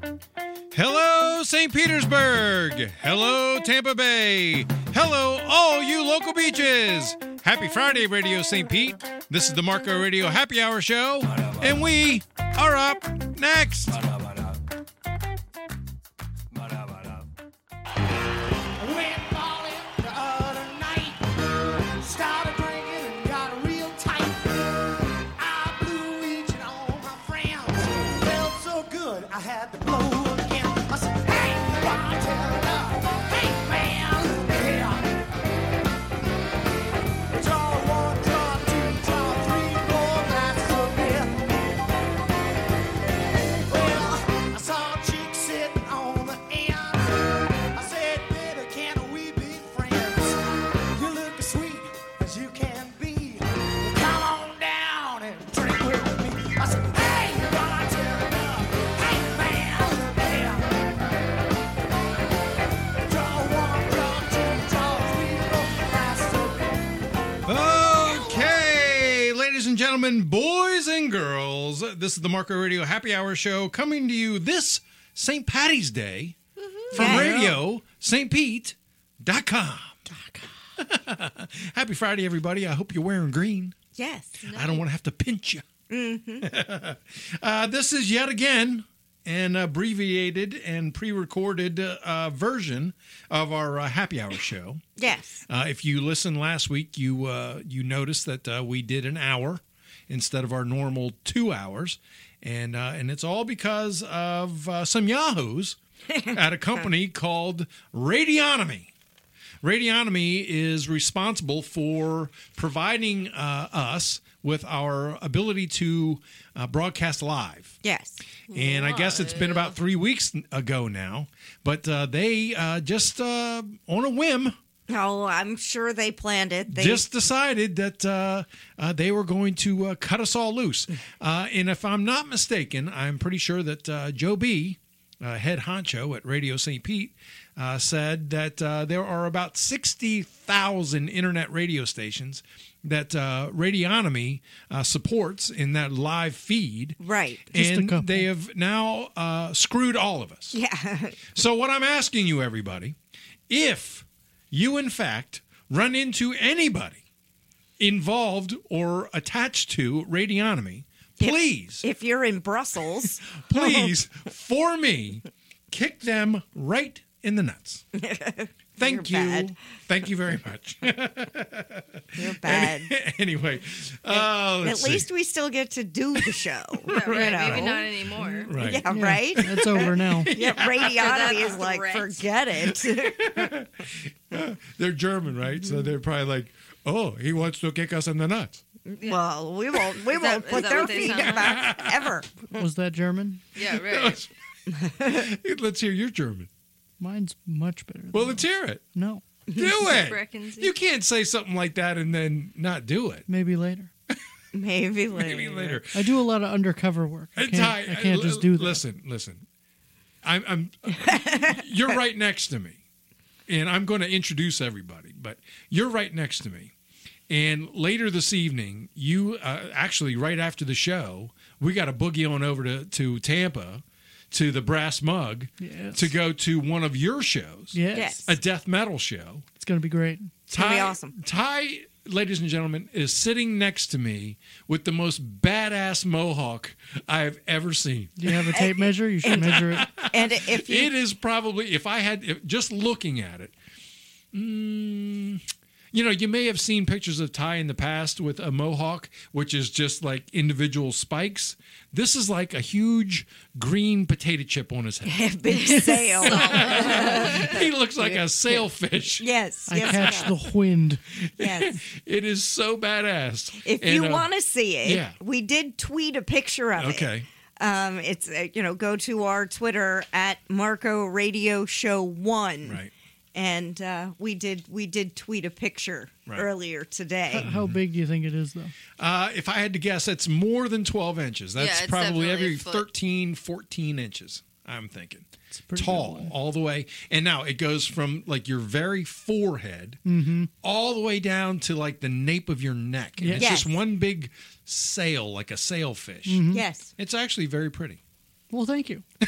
Hello, St. Petersburg. Hello, Tampa Bay. Hello, all you local beaches. Happy Friday, Radio St. Pete. This is the Marco Radio Happy Hour Show, and we are up next. Gentlemen, boys and girls, this is the Marco Radio Happy Hour Show coming to you this St. Patty's Day from Radio St. Pete.com. Happy Friday, everybody. I hope you're wearing green. Yes. I don't want to have to pinch you. Mm-hmm. This is yet again an abbreviated and pre-recorded version of our Happy Hour Show. Yes. If you listened last week, you noticed that we did an hour instead of our normal 2 hours, and it's all because of some yahoos at a company called Radionomy. Radionomy is responsible for providing us with our ability to broadcast live. Yes. And I guess it's been about 3 weeks ago now, but they just on a whim. Oh, I'm sure they planned it. They just decided that they were going to cut us all loose. And if I'm not mistaken, I'm pretty sure that Joe B., head honcho at Radio St. Pete, said that there are about 60,000 internet radio stations that Radionomy supports in that live feed. Right. And they have now screwed all of us. Yeah. So what I'm asking you, everybody, if you, in fact, run into anybody involved or attached to Radionomy, please. If you're in Brussels. Please, for me, kick them right in the nuts. Thank you. Bad. Thank you very much. You're bad. Anyway, at least we still get to do the show. Right, maybe not anymore. Right. Yeah, right? It's over now. Yeah, Radionomy is like, forget it. They're German, right? So they're probably like, oh, he wants to kick us in the nuts. Well, we won't put that their what they feet sound back ever. Was that German? Yeah, right. Let's hear your German. Mine's much better. Well, let's hear it. No. Do it. Breckensy. You can't say something like that and then not do it. Maybe later. Maybe later. Maybe later. I do a lot of undercover work. I can't just do that. Listen. I'm you're right next to me, and I'm going to introduce everybody. But you're right next to me, and later this evening, you actually right after the show, we got to boogie on over to Tampa, to the Brass Mug, to go to one of your shows. Yes. A death metal show. It's going to be great. It's going to be awesome. Ty, ladies and gentlemen, is sitting next to me with the most badass mohawk I've ever seen. Do you have a tape measure? You should measure it. And if you, it is probably, just looking at it, you know, you may have seen pictures of Ty in the past with a mohawk, which is just like individual spikes. This is like a huge green potato chip on his head. big sail. He looks like a sailfish. Yes. I catch the wind. Yes. It is so badass. If you want to see it, we did tweet a picture of it. Okay. It's go to our Twitter at Marco Radio Show 1. Right. And we did tweet a picture earlier today. How big do you think it is, though? If I had to guess, it's more than 12 inches. That's it's probably definitely every a foot. 13, 14 inches, I'm thinking. It's pretty tall good. all the way. And now it goes from like your very forehead all the way down to like the nape of your neck. And it's Yes. just one big sail, like a sailfish. Yes. It's actually very pretty. Well, thank you.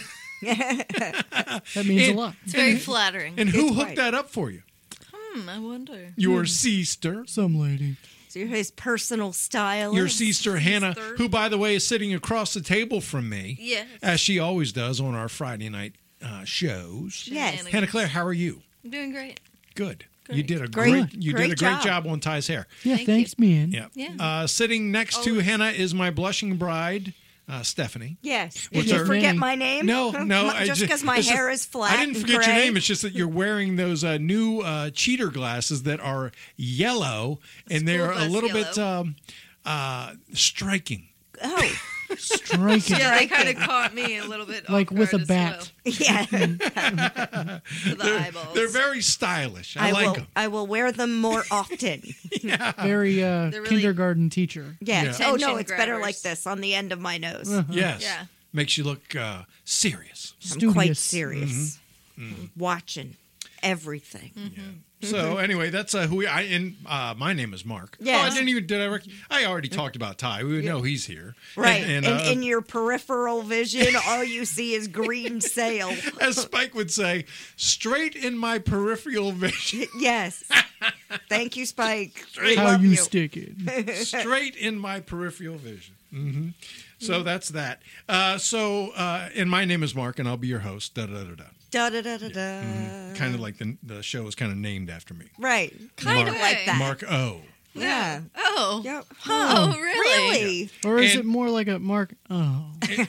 That means a lot. It's very flattering. And who It's hooked right. that up for you? I wonder. Your sister. Some lady. So you're his personal stylist. Your sister Hannah, Sister. who, by the way, is sitting across the table from me, Yes. as she always does on our Friday night shows. Yes. Hannah Claire, how are you? I'm doing great. Good. Great. You did a Great. great. You Great did a great job. job on Ty's hair. Yeah, Thank thanks, man. Yeah. Yeah. Sitting next to Always. Hannah is my blushing bride, Stephanie. Yes. What's Did you her forget name? my name? No, I Just because my it's just- hair is flat. I didn't and forget your gray. name. It's just that you're wearing those new cheater glasses that are yellow, and they're a School little bus bit striking. Oh, Striking. Yeah, they kind of caught me a little bit. Like off with a guard as bat. yeah. well, to the eyeballs. They're very stylish. I like them. I will wear them more often. Very really- kindergarten teacher. Yes. Yeah. Oh no, Attention it's better grabbers. like this on the end of my nose. Yes. Yeah. Makes you look serious. I'm quite Studious. serious. Mm-hmm. Watching everything. So anyway, that's who we. My name is Mark. Yes. Oh, I didn't even. I already talked about Ty. We would know he's here. Right. And, in your peripheral vision, all you see is green sail. as Spike would say, straight in my peripheral vision. Yes. Thank you, Spike. We How love you you. stick it. Straight in my peripheral vision. Mm-hmm. So that's that. And my name is Mark, and I'll be your host. Da da da da. Da da da da da. Kind of like the show is kind of named after me. Right. Kind of Mark- like that. Mark O. Yeah. Oh. Yeah. Oh, really? Really? Or is And- it more like a Mark? Oh.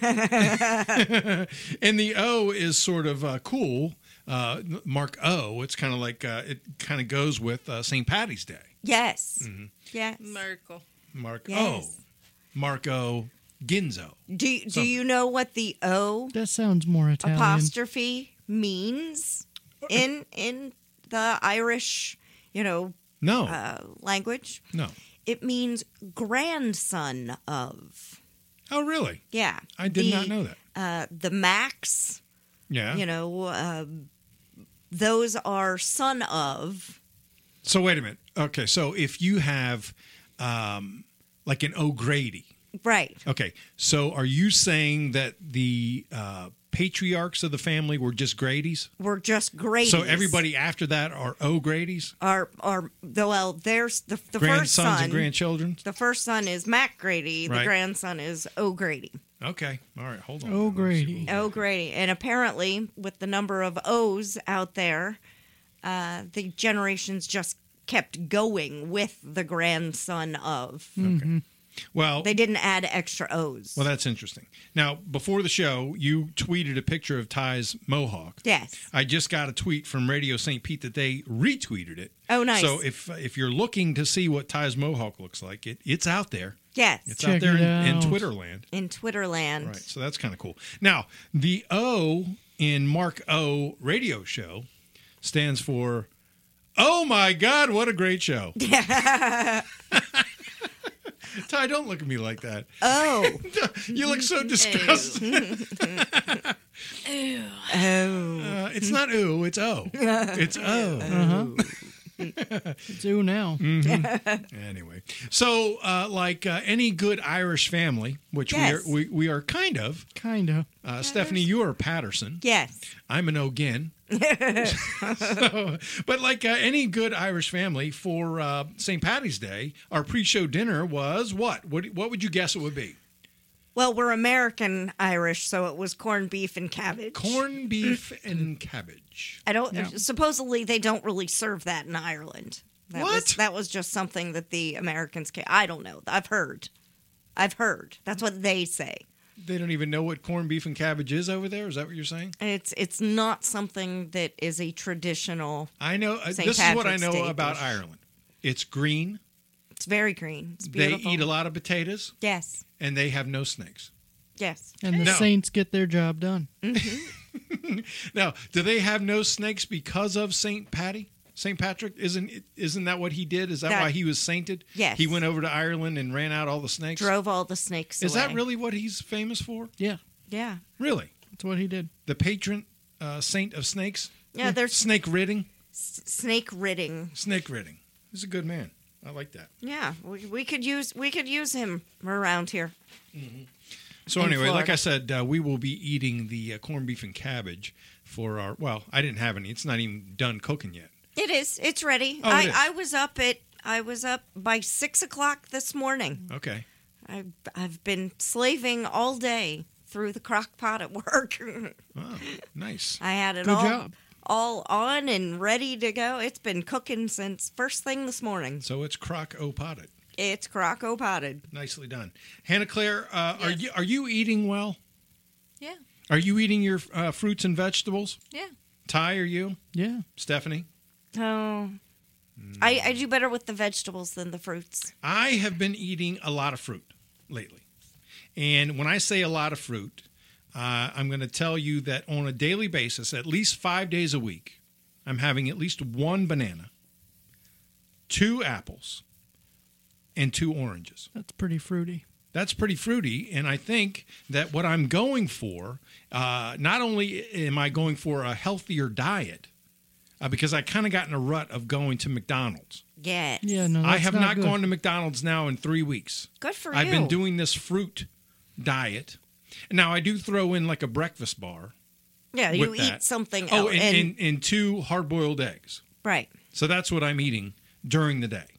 And the O is sort of cool. Mark O. It's kind of like it kind of goes with St. Patty's Day. Yes. Mm-hmm. Yes. Miracle. Mark Yes. O. Marco Ginzo. Do you know what the O That sounds more Italian. apostrophe means in the Irish, No. language? No. It means grandson of. Oh, really? Yeah. I did not know that. The Macs, Yeah. those are son of. So wait a minute. Okay, so if you have like an O'Grady. Right. Okay, so are you saying that the patriarchs of the family were just Grady's? We're just Grady's. So everybody after that are O'Grady's? There's the first Grandsons son. and grandchildren? The first son is Mac Grady. The Right. grandson is O'Grady. Okay, all right, hold on. O'Grady. O'Grady. And apparently, with the number of O's out there, the generations just kept going with the grandson of. Well, They didn't add extra O's. well, that's interesting. Now, before the show, you tweeted a picture of Ty's mohawk. Yes. I just got a tweet from Radio St. Pete that they retweeted it. Oh, nice. So if you're looking to see what Ty's mohawk looks like, it's out there. Yes. It's Check out there it in out. Twitterland. In Twitterland. Right. So that's kind of cool. Now, the O in Mark O radio show stands for, oh my God, what a great show. Ty, don't look at me like that. Oh. You look so disgusted. Ew. Oh. It's not ooh, it's O. It's O. It's ooh now. Anyway, so like any good Irish family, which Yes. we are kind of. Kinda. Stephanie, you are Patterson. Yes. I'm an O'Gin. But like any good Irish family, for St. Patty's Day, our pre-show dinner was what? What would you guess it would be? Well, we're American Irish, so it was corned beef and cabbage. Corned beef and cabbage. I don't. Yeah. Supposedly, they don't really serve that in Ireland. What? That was just something that the Americans came. I don't know. I've heard. That's what they say. They don't even know what corned beef and cabbage is over there? Is that what you're saying? It's not something that is a traditional. I know. St. This is what I Patrick's know Day about dish. Ireland. It's green. It's very green. It's They beautiful. eat a lot of potatoes, Yes. and they have no snakes. Yes. And the No. Saints get their job done. Now, do they have no snakes because of St. Patty? St. Patrick? Isn't that what he did? Is that That- why he was sainted? Yes. He went over to Ireland and ran out all the snakes? Drove all the snakes Is that away. really what he's famous for? Yeah, Yeah. Really? that's what he did. The patron saint of snakes? Yeah. There's Snake ridding? snake ridding. Snake ridding. He's a good man. I like that. Yeah. We could use him around here. So in anyway, like Florida. I said, we will be eating the corned beef and cabbage for our. Well, I didn't have any. It's not even done cooking yet. It is. It's ready. Oh, it is. I was up by 6:00 this morning. Okay. I've been slaving all day through the crock pot at work. Oh, nice. I had it Good job. all on and ready to go. It's been cooking since first thing this morning. So it's crock-o potted. It's crock-o potted. Nicely done. Hannah Claire, Yes. are you eating well? Yeah. Are you eating your fruits and vegetables? Yeah. Ty, are you? Yeah. Stephanie? Oh, I do better with the vegetables than the fruits. I have been eating a lot of fruit lately. And when I say a lot of fruit, I'm going to tell you that on a daily basis, at least 5 days a week, I'm having at least one banana, 2 apples, and 2 oranges. That's pretty fruity. That's pretty fruity, and I think that what I'm going for, not only am I going for a healthier diet, because I kind of got in a rut of going to McDonald's. Yes. Yeah, no, I that's have not good. gone to McDonald's now in 3 weeks. Good for I've you. been doing this fruit diet. Now, I do throw in like a breakfast bar. Yeah, you with eat that. something Oh, else. and 2 hard-boiled eggs. Right. So that's what I'm eating during the day.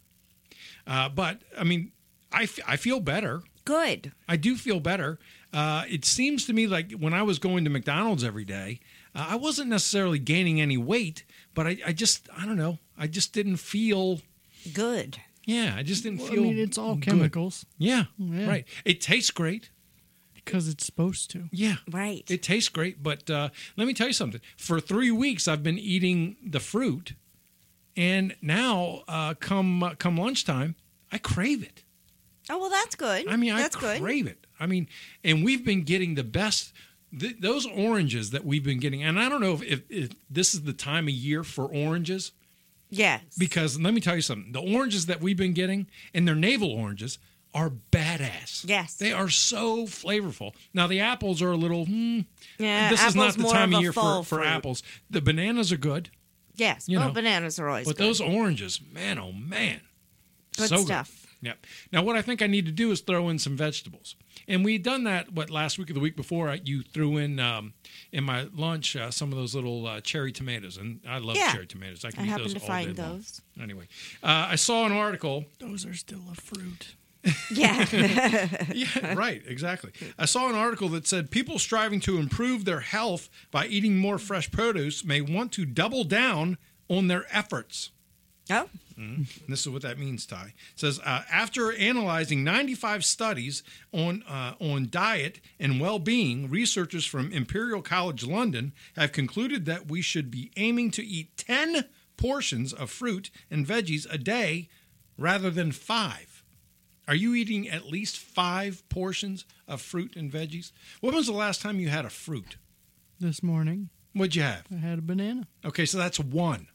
But, I mean, I feel better. Good. I do feel better. It seems to me like when I was going to McDonald's every day, I wasn't necessarily gaining any weight, but I don't know. I just didn't feel, Good. I just didn't Well, feel I mean, it's all good. chemicals Yeah, Yeah. right. It tastes great. because it's supposed to. Yeah. Right. It tastes great, but let me tell you something. For 3 weeks, I've been eating the fruit, and now come lunchtime, I crave it. Oh, well, that's good. I mean, that's I good. crave it. I mean, and we've been getting the best. Those oranges that we've been getting, and I don't know if this is the time of year for oranges, Yes. because let me tell you something. The oranges that we've been getting, and they're navel oranges, are badass. Yes. They are so flavorful. Now, the apples are a little, Yeah, this is not apple's the more time of of a year fall for fruit. apples. The bananas are good, Yes. you Well, know. bananas are always but good. those oranges, man, oh man. Good so stuff. Yep. Now, what I think I need to do is throw in some vegetables, and we'd done that. Last week or the week before? You threw in my lunch some of those little cherry tomatoes, and I love Yeah. cherry tomatoes. I can I eat happen those to all find day long. those. Anyway, I saw an article. Those are still a fruit. Yeah. Yeah, right, exactly. I saw an article that said people striving to improve their health by eating more fresh produce may want to double down on their efforts. Oh. And this is what that means, Ty. It says, after analyzing 95 studies on diet and well-being, researchers from Imperial College London have concluded that we should be aiming to eat 10 portions of fruit and veggies a day rather than 5. Are you eating at least 5 portions of fruit and veggies? When was the last time you had a fruit? This morning, What'd you have? I had a banana. Okay, so that's 1.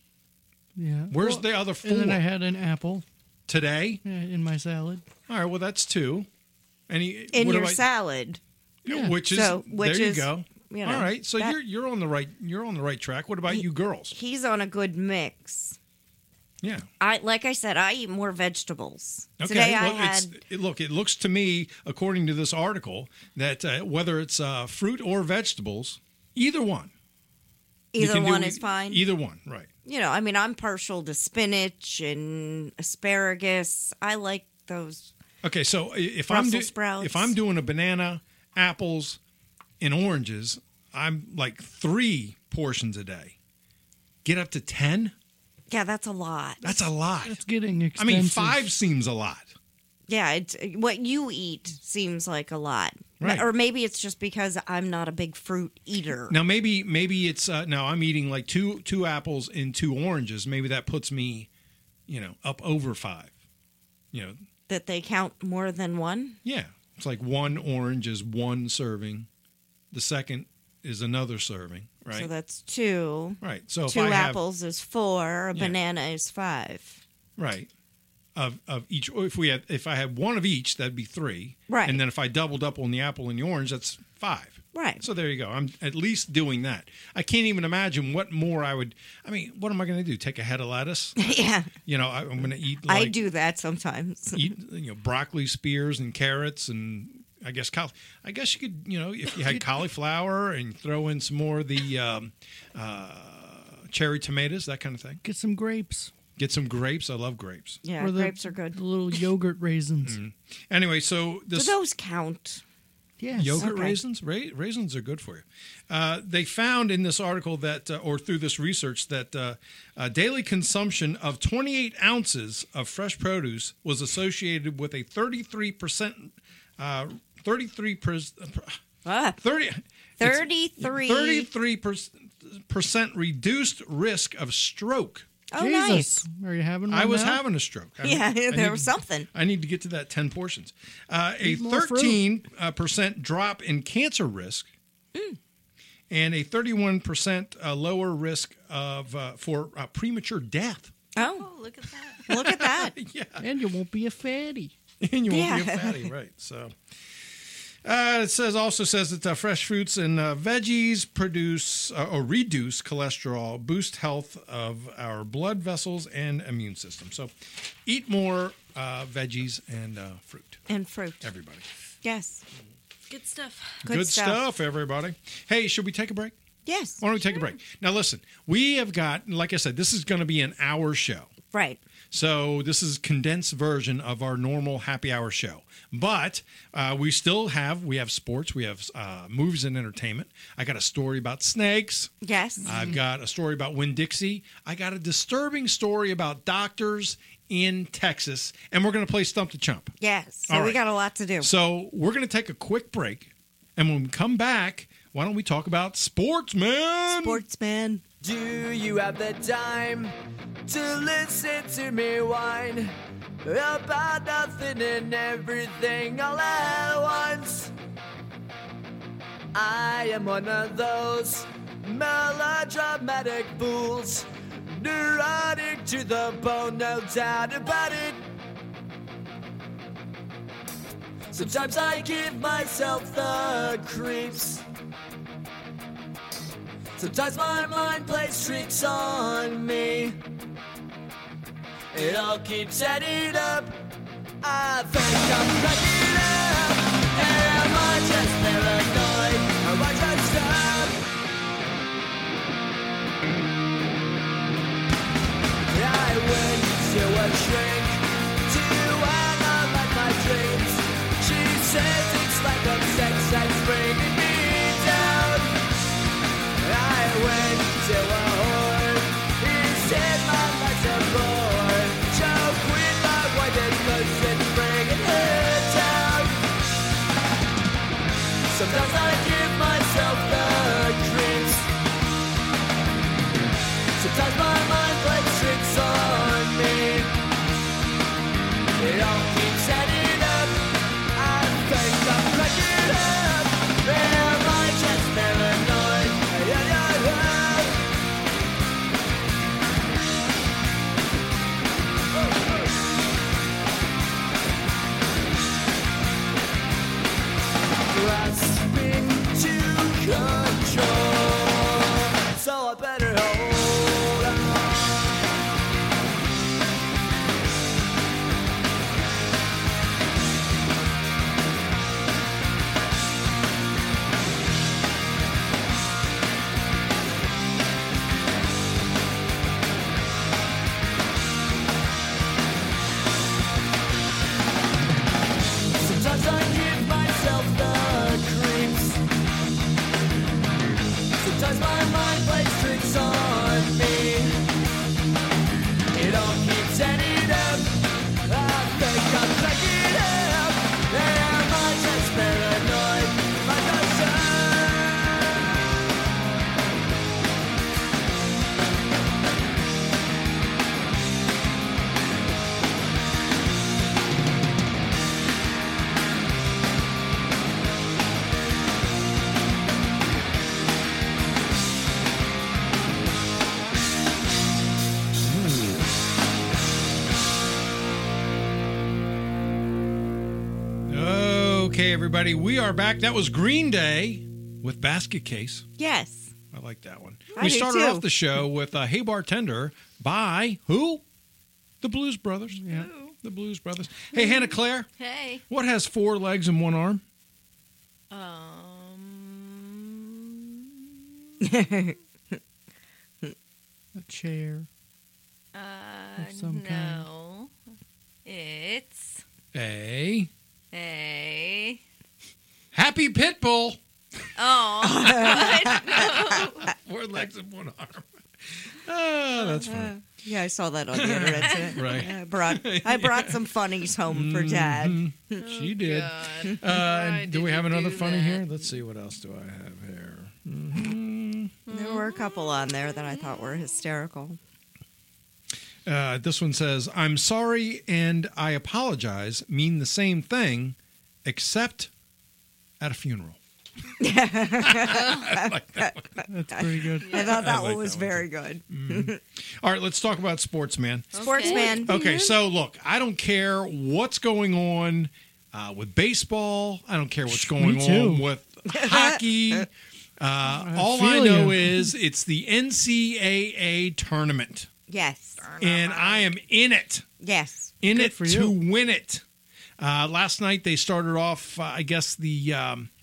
Yeah. Where's the other 4? And then I had an apple Today? in my salad. All right, well, that's 2. Any In what your about- salad. Yeah. Which is So, there which you is, go. you know, All right, so that- you're on the right track. What about you girls? He's on a good mix. Yeah. Like I said, I eat more vegetables. Okay. Today I well, had it looks to me, according to this article, that whether it's fruit or vegetables, either one. You either can do one is fine. Either one, right? You know, I mean, I'm partial to spinach and asparagus. I like those. Okay, so if Brussels sprouts. if I'm doing a banana, apples, and oranges, I'm like 3 portions a day. Get up to 10? Yeah, that's a lot. That's a lot. It's getting I expensive. mean, 5 seems a lot. Yeah, it's what you eat seems like a lot. Right. Or maybe it's just because I'm not a big fruit eater. Now maybe it's now I'm eating like two apples and 2 oranges. Maybe that puts me, up over 5. That they count more than one. Yeah, it's like 1 orange is 1 serving, the second is another serving, right? So that's 2. Right. So if 2 I have apples is 4. A Yeah. banana is 5. right of each, if I had 1 of each, that'd be 3. Right. And then if I doubled up on the apple and the orange, that's 5. Right. So there you go. I'm at least doing that. I can't even imagine what more I would. I mean, what am I going to do? Take a head of lettuce? Yeah. I'm going to eat. I do that sometimes. Eat broccoli spears and carrots and I guess I guess you could, if you had cauliflower and throw in some more of the cherry tomatoes, that kind of thing. Get some grapes. Get some grapes. I love grapes. Yeah, Or the- grapes are good. The little yogurt raisins. Anyway, so Do this those count? Yes. yogurt Okay. raisins, raisins are good for you. They found in this article that, or through this research, that daily consumption of 28 ounces of fresh produce was associated with a 33%, 33% reduced risk of stroke. Oh, Jesus. nice. Are you having one I was now? having a stroke. Yeah, there was something. I need to get to that 10 portions. A Eat more fruit. 13% drop in cancer risk, and a 31% lower risk of for premature death. Oh, Oh, look at that. look at that. Yeah, And you won't be a fatty. and you won't be a Yeah. fatty, right? So. It also says that fresh fruits and veggies produce or reduce cholesterol, boost health of our blood vessels and immune system. So, eat more veggies and fruit. And fruit. Everybody, Yes. Good stuff. Good stuff. everybody. Hey, should we take a break? Yes. Why don't we take a break? Now, listen, we have got, like I said, this is going to be an hour show. Right. So this is a condensed version of our normal happy hour show. But we have sports, we have movies and entertainment. I got a story about snakes. Yes. I've got a story about Winn-Dixie. I got a disturbing story about doctors in Texas. And we're going to play Stump the Chump. Yes. So All we right. got a lot to do. So we're going to take a quick break. And when we come back, why don't we talk about sports, man? Sportsman. Do you have the time to listen to me whine about nothing and everything all at once? I am one of those melodramatic fools, neurotic to the bone, no doubt about it. Sometimes I give myself the creeps. Sometimes my mind plays tricks on me. It all keeps adding up. I think I'm cracking up. Am I just paranoid? Am I just up? I went to a shrink to analyze my dreams. She says it's like a sex that's bringing me down. I went to a whore. He said my life's a bore. Joke with my wife and close bringing her down. Sometimes I give myself the creeps. Sometimes my mind plays tricks on me. It all keeps adding up. I think I'm cracking up. Am I just paranoid? Yeah, yeah, yeah. Grasping to control, so I better hold on. Sometimes I give myself the creeps. Sometimes my mind plays tricks on me. It all keeps adding up. I think I'm cracking up. Am I just paranoid? Am I just Okay, everybody, we are back. That was Green Day with Basket Case. Yes. I like that one. I We do started too. off the show with Hey Bartender by who? The Blues Brothers. Yeah. The Blues Brothers. Hey, Hannah Claire, Hey. what has 4 legs and 1 arm? A chair. Of some kind. No. It's A a. happy pit bull. Oh. Four legs and one arm. Oh, that's funny. Yeah, I saw that on the internet today. Right. Yeah, I brought some funnies home for Dad. She did. God. Do Why we did have you another do funny that? here? Let's see. What else do I have here? There were a couple on there that I thought were hysterical. This one says, I'm sorry and I apologize mean the same thing, except at a funeral. I like that one. That's pretty good. I thought that like one was that one, very good. All right, let's talk about sports, man. Sportsman. Okay, so look, I don't care what's going on with baseball. I don't care what's going too. on with hockey. All I feel know ya. is it's the NCAA tournament, Yes. and I am in it. Yes. In Good it for to you. win it. Last night they started off, I guess, the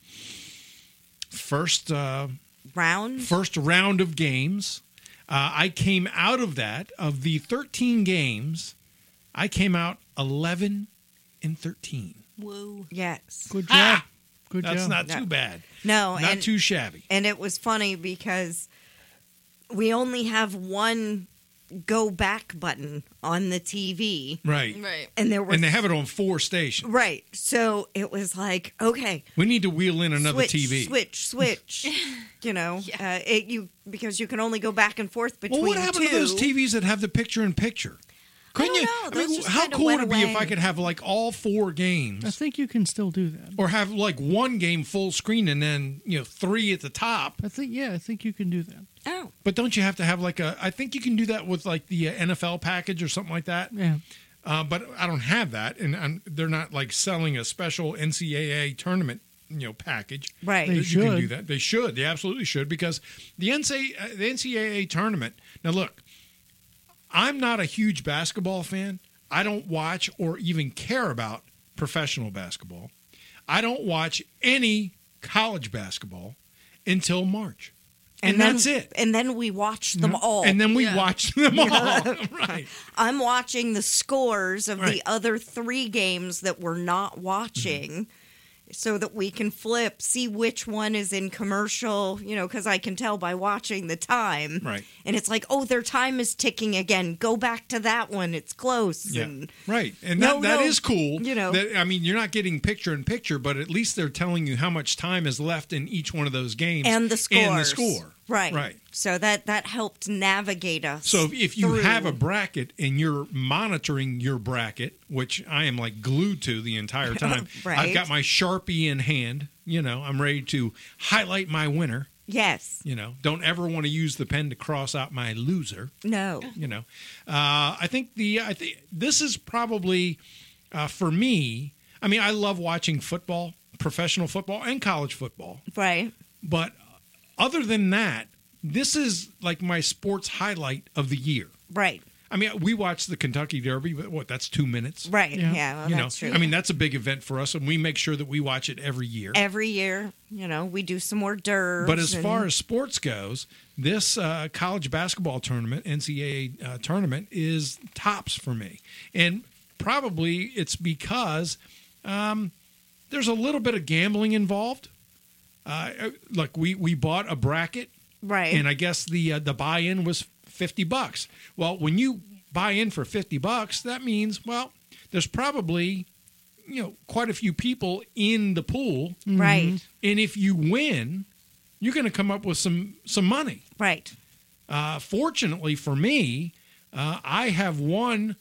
first Round. round of games. I came out of that. Of the 13 games, I came out 11-13. Whoa. Yes. Good job. Good That's job. not No. too bad. No, Not and too shabby. and it was funny because we only have one go back button on the TV, Right. Right. and there was And they have it on 4 stations. right. So it was like, okay, We need to wheel in another switch, TV. switch. You know, because you can only go back and forth between Well, what happened two. to those TVs that have the picture-in-picture? Couldn't don't you? know. Those just how kinda cool would went it be if I away. could have like all 4 I games, think you can still do that. or have like one game full screen and then 3 at the top? I think you can do that. Oh, But don't you have to have like a? I think you can do that with like the NFL package or something like that. Yeah. But I don't have that, and they're not like selling a special NCAA tournament package. right. They You can do should. that. They should. They absolutely should, because the NCAA tournament. Now look, I'm not a huge basketball fan. I don't watch or even care about professional basketball. I don't watch any college basketball until March. And then, that's it. And then we watched them all. And then we Yeah. watch them all. Right. I'm watching the scores of Right. the other 3 games that we're not watching so that we can flip, see which one is in commercial, because I can tell by watching the time. Right. And it's like, oh, their time is ticking again. Go back to that one. It's close. Yeah. And Right. And No, that no, is cool. That, I mean, you're not getting picture in picture, but at least they're telling you how much time is left in each one of those games. and the scores. And the score. Right. Right. So that helped navigate us. So if you through. have a bracket and you're monitoring your bracket, which I am like glued to the entire time, Right. I've got my Sharpie in hand. I'm ready to highlight my winner. Yes. Don't ever want to use the pen to cross out my loser. No. I think this is probably for me. I mean, I love watching football, professional football, and college football. Right. But other than that, this is like my sports highlight of the year. Right. I mean, we watch the Kentucky Derby, but that's 2 minutes. Right. Yeah. Yeah. Well, that's true. I mean, that's a big event for us, and we make sure that we watch it every year. Every year, we do some more derbs. But as far as sports goes, this college basketball tournament, NCAA tournament, is tops for me. And probably it's because there's a little bit of gambling involved. Look, we bought a bracket, right. and I guess the buy-in was $50. Well, when you buy in for $50, that means, well, there's probably quite a few people in the pool. Right. And if you win, you're going to come up with some money. Right. Fortunately for me, I have won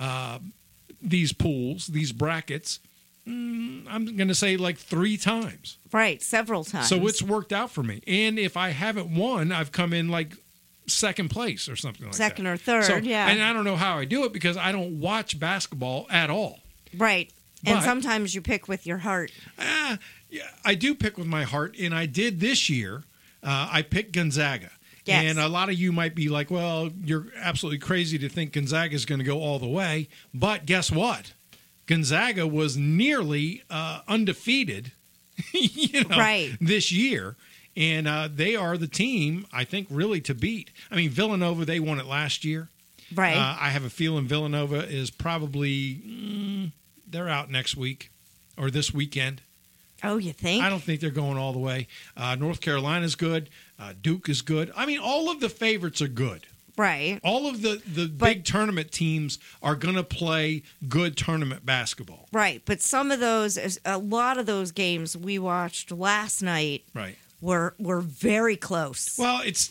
these pools, these brackets, I'm going to say like 3 times. Right. Several times. So it's worked out for me. And if I haven't won, I've come in like second place or something like second that. or third. So, yeah. And I don't know how I do it because I don't watch basketball at all. Right. And But- sometimes you pick with your heart. Yeah, I do pick with my heart, and I did this year. I picked Gonzaga. Yes. And a lot of you might be like, well, you're absolutely crazy to think Gonzaga is going to go all the way. But guess what? Gonzaga was nearly undefeated Right. this year. And they are the team, I think, really to beat. I mean, Villanova, they won it last year. Right. I have a feeling Villanova is probably, they're out next week or this weekend. Oh, you think? I don't think they're going all the way. North Carolina's good. Duke is good. I mean, all of the favorites are good. Right. All of the big tournament teams are going to play good tournament basketball. Right. But a lot of those games we watched last night Right. were very close. Well, it's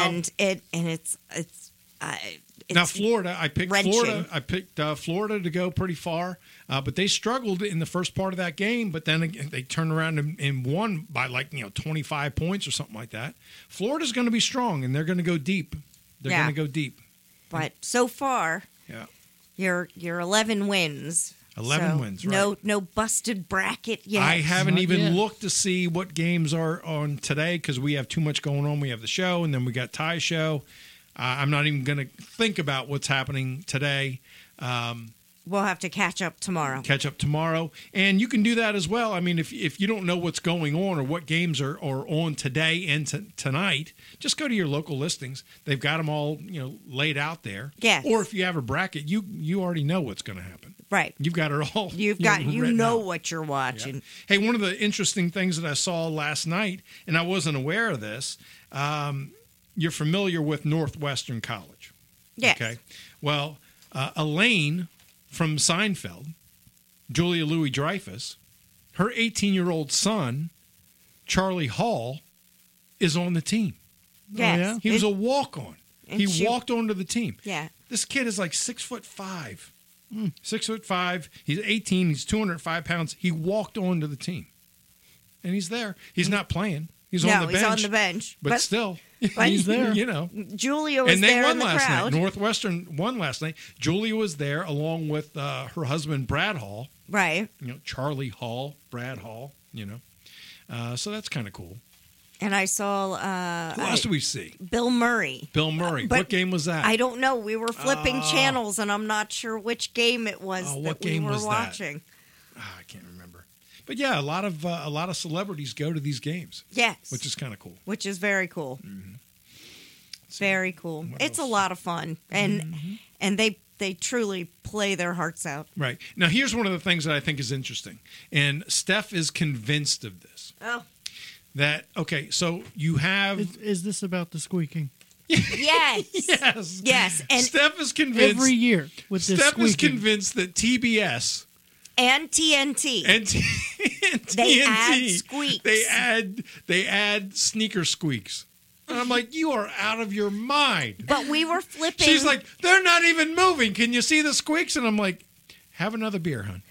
now Florida. I picked wrenching. Florida. I picked Florida to go pretty far, but they struggled in the first part of that game. But then again, they turned around and won by 25 points or something like that. Florida's going to be strong, and they're going to go deep. They're Yeah. going to go deep. But so far, Yeah. you're 11 wins. 11 So wins, right. No busted bracket yet. I haven't Not even yet. looked to see what games are on today because we have too much going on. We have the show, and then we got Ty's show. I'm not even going to think about what's happening today. We'll have to catch up tomorrow. Catch up tomorrow. And you can do that as well. I mean, if you don't know what's going on or what games are on today and tonight, just go to your local listings. They've got them all laid out there. Yes. Or if you have a bracket, you already know what's going to happen. Right. You've got it all. You written know out. what you're watching. Hey, one of the interesting things that I saw last night, and I wasn't aware of this, you're familiar with Northwestern College. Yes. Okay. Well, Elaine from Seinfeld, Julia Louis-Dreyfus, her 18-year-old son, Charlie Hall, is on the team. Yes. yeah? He was a walk-on. and He she- walked onto the team. Yeah. This kid is like 6'5". 6'5". He's 18. He's 205 pounds. He walked onto the team, and he's there. He's not playing. He's on the bench. he's on the bench. But still, but he's there. Julia was and they there won in the last crowd. night. Northwestern won last night. Julia was there along with her husband Brad Hall. Right. Charlie Hall, Brad Hall. So that's kind of cool. And I saw Who else do we see? Bill Murray. Bill Murray. but What game was that? I don't know. We were flipping channels, and I'm not sure which game it was what that we game were was that? watching. I can't remember. But yeah, a lot of celebrities go to these games, Yes. which is kind of cool. Which is very cool. Very cool. What It's a else? lot of fun. And they truly play their hearts out. Right. Now, here's one of the things that I think is interesting. And Steph is convinced of this. Oh. Okay, so you have... Is this about the squeaking? Yes. Yes. Yes. And Steph is convinced... Every year with this Steph is squeaking. convinced that TBS and TNT. and They TNT, add squeaks. They add sneaker squeaks. And I'm like, you are out of your mind. But we were flipping. She's like, they're not even moving. Can you see the squeaks? And I'm like, have another beer, hon.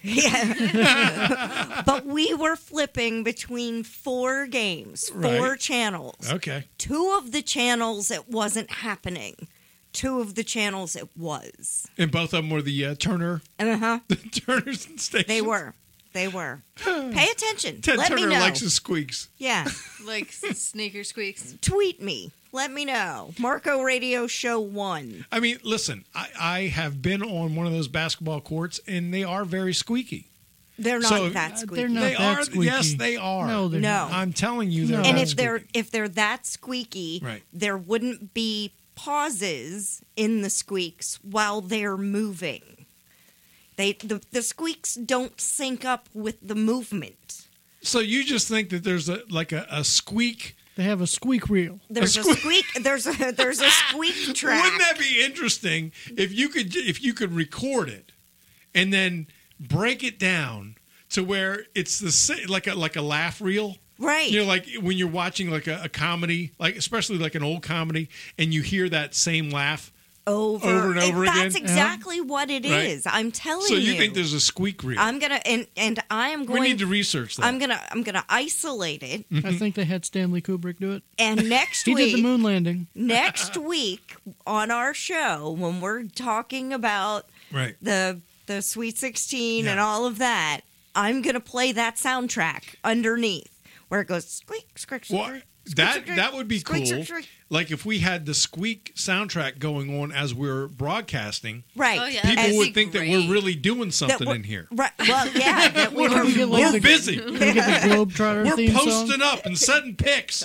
But we were flipping between 4 games, 4 Right. channels. Okay. 2 of the channels it wasn't happening. 2 of the channels it was. And both of them were the Turner, Uh-huh. the Turner stations. They were. Pay attention. Ted Let Turner me know. likes his squeaks. Yeah. Like sneaker squeaks. Tweet me. Let me know. Marco Radio Show 1. I mean, listen, I have been on one of those basketball courts, and they are very squeaky. They're not So, that squeaky. They're not They that are. squeaky. Yes, they are. No, they're No. not. I'm telling you, they're No. And not if they're squeaky. that squeaky, Right. there wouldn't be pauses in the squeaks while they're moving. The squeaks don't sync up with the movement. So you just think that there's a squeak? They have a squeak reel. There's a squeak. There's a squeak track. Wouldn't that be interesting if you could record it and then break it down to where it's like a laugh reel? Right. Like when you're watching like a comedy, like especially like an old comedy, and you hear that same laugh over and over That's again. exactly what it Right. is. I'm telling So you. you think there's a squeak reel? I'm gonna and I am We going. need to research that. I'm gonna isolate it, I think they had Stanley Kubrick do it. and next He week did the moon landing. next week on our show when we're talking about Right. the Sweet 16 and Yeah. all of that, I'm gonna play that soundtrack underneath where it goes squeak squeak squeak. Well, That would be Squeak, cool. squeak, squeak. Like if we had the Squeak soundtrack going on as we're broadcasting, Right. Oh, yeah. people That'd would be think that great. we're really doing That something we're- in here. Right. Well, yeah. That we Can we get like We're the, busy. Can we get the Globetrotter We're theme posting song? up and setting pics.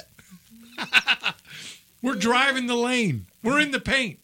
We're driving the lane. We're in the paint.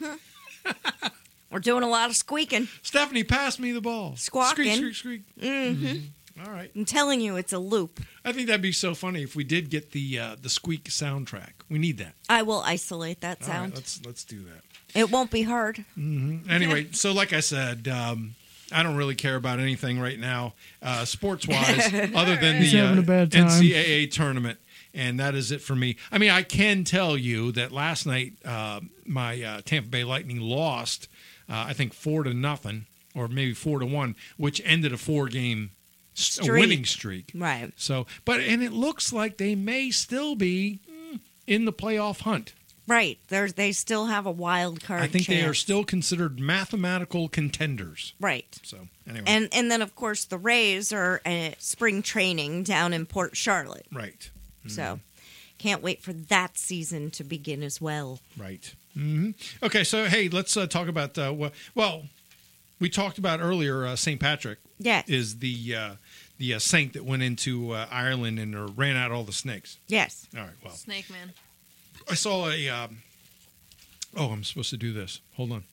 We're doing a lot of squeaking. Stephanie, pass me the ball. Squawking. Squeak, squeak, squeak. Mm-hmm. All right. I'm telling you, it's a loop. I think that'd be so funny if we did get the Squeak soundtrack. We need that. I will isolate that All right, sound. let's do that. It won't be hard. Anyway, so like I said, I don't really care about anything right now, sports-wise, other than He's the having a bad time. NCAA tournament, and that is it for me. I mean, I can tell you that last night my Tampa Bay Lightning lost, I think 4-0, or maybe 4-1, which ended a 4-game winning streak. Right. So, and it looks like they may still be in the playoff hunt. Right. They still have a wild card. I think they are chance. still considered mathematical contenders. Right. So anyway, And then of course the Rays are spring training down in Port Charlotte. right, So can't wait for that season to begin as well. right. Okay, so hey, let's talk about well, we talked about earlier. St. Patrick Yes. is the saint that went into Ireland and ran out all the snakes. Yes. All right. Well, Snake Man. I saw a. I'm supposed to do this. Hold on.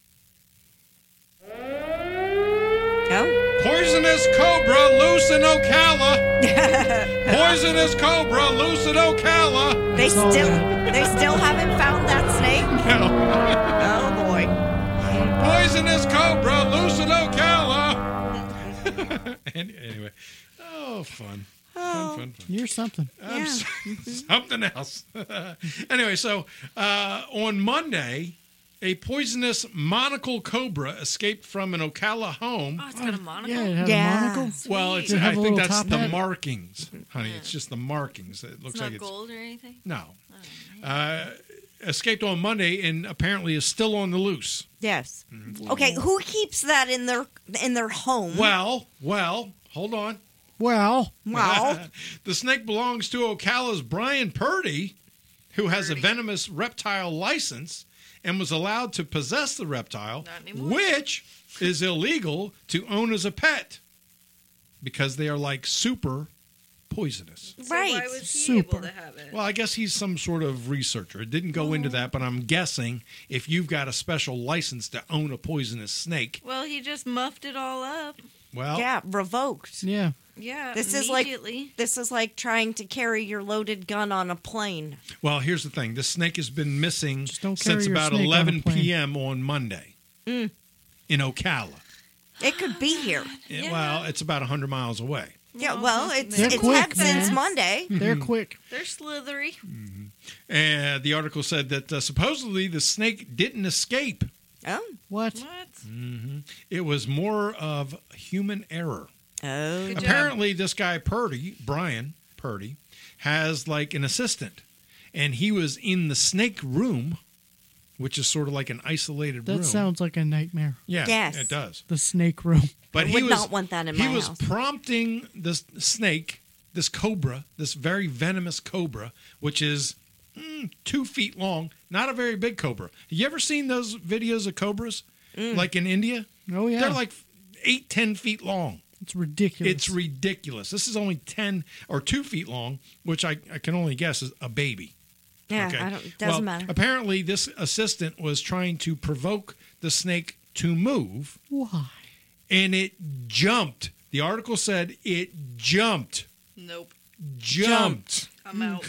Oh. Poisonous cobra loose in Ocala. Poisonous cobra loose in Ocala. They all still right. they still haven't found that snake. No. Oh boy. Poisonous cobra loose in Ocala. Anyway, fun. Fun. You're something. Yeah. Something else. Anyway, so on Monday, a poisonous monocle cobra escaped from an Ocala home. Oh, it's got a monocle. Yeah, it had Yeah. a monocle. Well, Does it I have a think little that's top the hat? markings, honey. It's just the markings. It looks It's like not it's gold or anything. no. Escaped on Monday and apparently is still on the loose. Yes. Okay, who keeps that in their home? Well, hold on. Well, Wow. The snake belongs to Ocala's Brian Purdy, who has a venomous reptile license and was allowed to possess the reptile, Not anymore. which is illegal to own as a pet because they are like super poisonous. So Right. why was he Super. able to have it? Well, I guess he's some sort of researcher. It didn't go into that, but I'm guessing if you've got a special license to own a poisonous snake, Well, he just muffed it all up. well, Yeah, revoked. yeah. Yeah, This is like immediately. this is like trying to carry your loaded gun on a plane. well, here's the thing. This snake has been missing Just don't carry since your about snake on a 11 plane. p.m. on Monday in Ocala. It could be here. Yeah. Well, it's about 100 miles away. Yeah, well, it's They're it's quick, had since man. Monday. They're quick. They're slithery. And the article said that supposedly the snake didn't escape. Oh. What? What? It was more of human error. Oh. Good job. Apparently, this guy Brian Purdy, has like an assistant, and he was in the snake room, which is sort of like an isolated room. That sounds like a nightmare. Yeah, Yes. it does. The snake room. But I he would was not want that in he my was house. prompting this snake, this cobra, this very venomous cobra, which is 2 feet long, not a very big cobra. You ever seen those videos of cobras, like in India? Oh, yeah. They're like 8-10 feet long. It's ridiculous. It's ridiculous. This is only 10 or 2 feet long, which I can only guess is a baby. Yeah, Okay. it doesn't matter. Apparently, this assistant was trying to provoke the snake to move, Why? and it jumped. The article said it jumped. Nope. Jumped. I'm out.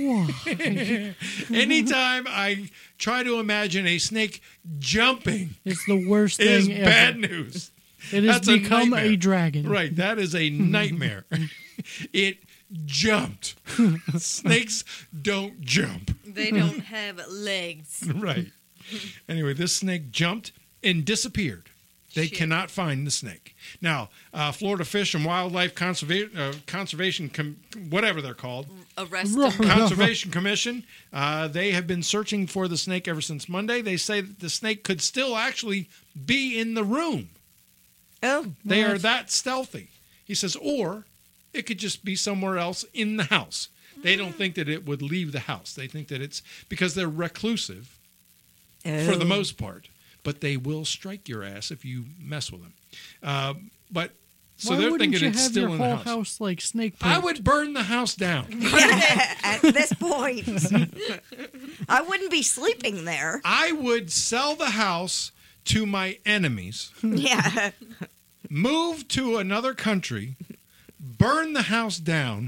Why? Anytime I try to imagine a snake jumping It's the worst is thing ever. bad news. It has That's a become a, nightmare. dragon. Right, that is a nightmare. It jumped. Snakes don't jump. They don't have legs. Right. Anyway, this snake jumped and disappeared. They Shit. cannot find the snake. Now, Florida Fish and Wildlife Conservation, whatever they're called, Arrest them. Conservation Commission, they have been searching for the snake ever since Monday. They say that the snake could still actually be in the room. Oh. They are What? that stealthy. He says, or it could just be somewhere else in the house. They don't think that it would leave the house. They think that it's because they're reclusive for the Oh. most part, but they will strike your ass if you mess with them. But so Why they're wouldn't thinking you it's have still your in the whole house. like snake I proof? would burn the house down. At this point, I wouldn't be sleeping there. I would sell the house to my enemies, Yeah. move to another country, burn the house down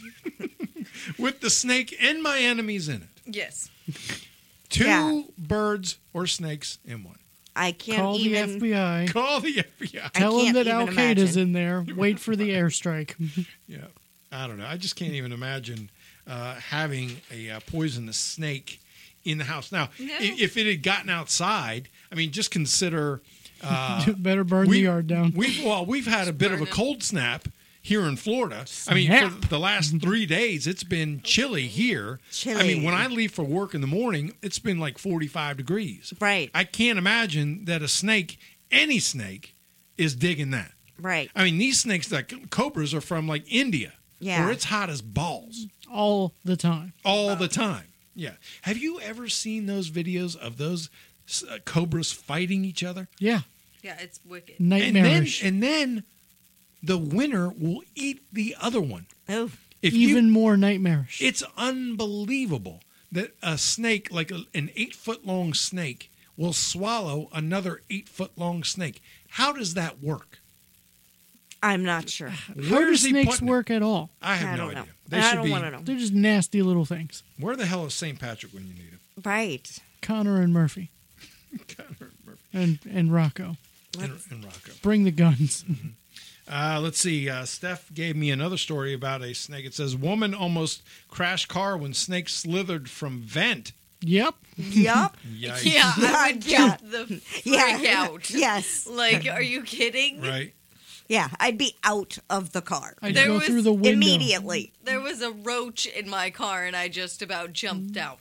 with the snake and my enemies in it. Yes. Two Yeah. birds or snakes in one. I can't Call even. the FBI. Call the FBI. Tell them can't that even Al Qaeda's imagine. in there. Wait for the airstrike. Yeah, I don't know. I just can't even imagine having a poisonous snake in the house. Now, No. if it had gotten outside, I mean, just consider Better burn the yard down. We've had a bit of a burn it. cold snap here in Florida. I mean, Snap. for the last 3 days, it's been chilly here. I mean, when I leave for work in the morning, it's been like 45 degrees. Right. I can't imagine that a snake, any snake, is digging that. Right. I mean, these snakes, like cobras, are from like India, Yeah. where it's hot as balls All the time. all the time. Yeah. Have you ever seen those videos of those cobras fighting each other? Yeah. Yeah, it's wicked. Nightmarish. And then the winner will eat the other one. Oh. If Even you, more nightmarish. it's unbelievable that a snake, like an 8-foot long snake, will swallow another 8-foot long snake. How does that work? I'm not sure. How Where do is he snakes putting it? work at all? I have I no don't know. idea. They I should don't be. want to know. They're just nasty little things. Where the hell is St. Patrick when you need him? Right. Connor and Murphy Connor Murphy and Rocco. and Rocco. Bring the guns. Let's see. Steph gave me another story about a snake. It says, woman almost crashed car when snake slithered from vent. Yep. Yup. Yikes. Yeah, I would Yeah. jump the freak Yeah. out. Yes. Like, are you kidding? Right? Yeah. I'd be out of the car I'd There go was through the window. immediately. There was a roach in my car, and I just about jumped out.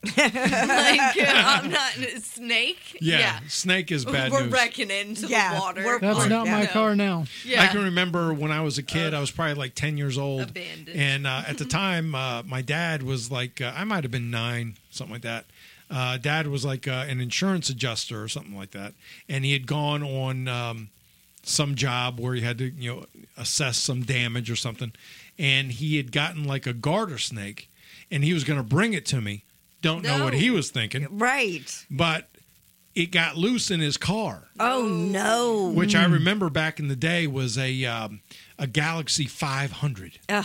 I'm not a snake. Yeah. Snake is bad We're news. wrecking into Yeah, the water. we're- That's Right. not my No. car now. Yeah. I can remember when I was a kid, I was probably like 10 years old. Abandoned. And at the time, my dad was like, I might have been 9, something like that. Dad was like an insurance adjuster or something like that. And he had gone on some job where he had to, assess some damage or something. And he had gotten like a garter snake and he was going to bring it to me. Don't know what No. he was thinking, Right. but it got loose in his car. Oh, no. Which I remember back in the day was a Galaxy 500. Ugh.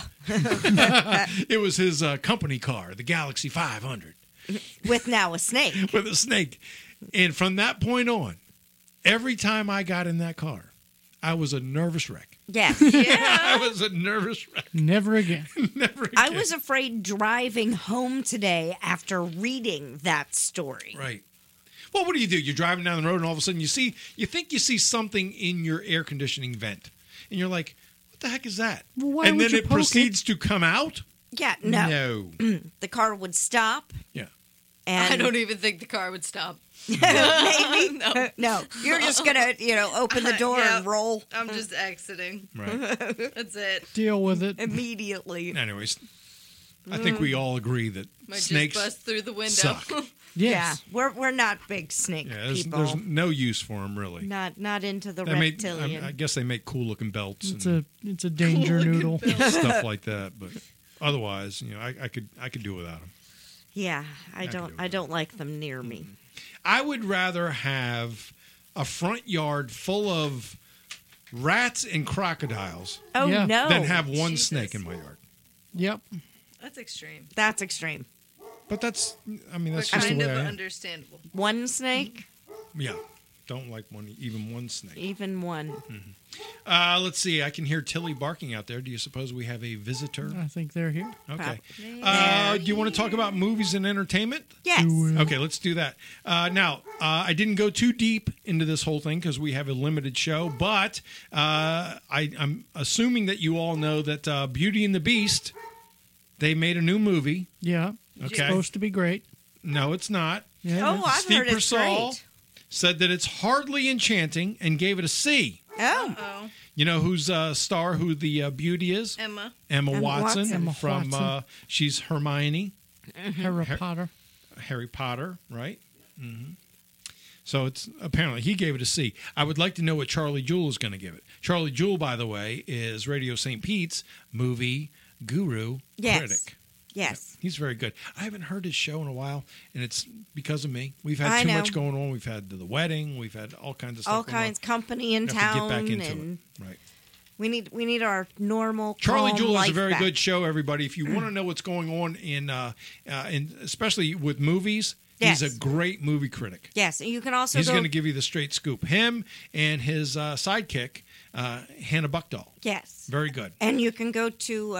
It was his company car, the Galaxy 500, With now a snake. with a snake. And from that point on, every time I got in that car, I was a nervous wreck. Yeah. I was a nervous wreck. Never again. Never again. I was afraid driving home today after reading that story. Right. Well, what do? You're driving down the road and all of a sudden you think you see something in your air conditioning vent. And you're like, what the heck is that? Well, why and would then you it poke proceeds to come out? Yeah, no. The car would stop. Yeah. And I don't even think the car would stop. maybe. No. No. You're just going to, open the door Yeah. and roll I'm just exiting. Right. That's it. Deal with it. immediately. Anyways, I think we all agree that Might snakes just bust through the window. suck. Yes. Yeah, we're not big snake Yeah, people. there's no use for them really. Not into the They make, reptilian. I guess they make cool looking belts It's and a danger noodle. stuff like that, but otherwise, I could do without them. yeah, I can don't do it. I don't like them near me. I would rather have a front yard full of rats and crocodiles Oh Yeah. no. than have one Jesus. snake in my yard. Yep. That's extreme. That's extreme. But that's But just the kind way of I am. understandable. One snake, Yeah, don't like even one snake. even one. Let's see. I can hear Tilly barking out there. Do you suppose we have a visitor? I think they're here. Okay. Probably. Do you want to talk about movies and entertainment? Yes. Okay, let's do that. Now, I didn't go too deep into this whole thing because we have a limited show, but I'm assuming that you all know that Beauty and the Beast, they made a new movie. Yeah. Okay. Supposed to be great. No, it's not. Yeah. Oh, I've Steve heard it's Purcell great. said that it's hardly enchanting and gave it a C. Oh, Oh. You know who's star? Who the beauty is? Emma. Emma Watson. Watson. Emma from Watson. She's Hermione, Harry Potter. Harry Potter, right? So it's apparently he gave it a C. I would like to know what Charlie Jewell is going to give it. Charlie Jewell, by the way, is Radio St. Pete's movie guru Yes. critic. Yes. He's very good. I haven't heard his show in a while, and it's because of me. We've had I too know. much going on. We've had the wedding. We've had all kinds of stuff. All going on. kinds company in We have to town, get back into and it. Right. we need our normal Charlie calm Jewell is a life very back. good show, everybody. If you want to know what's going on in especially with movies, Yes. he's a great movie critic. Yes, and you can also He's go. going to give you the straight scoop. Him and his sidekick, Hannah Buckdahl. Yes, Very good. and you can go to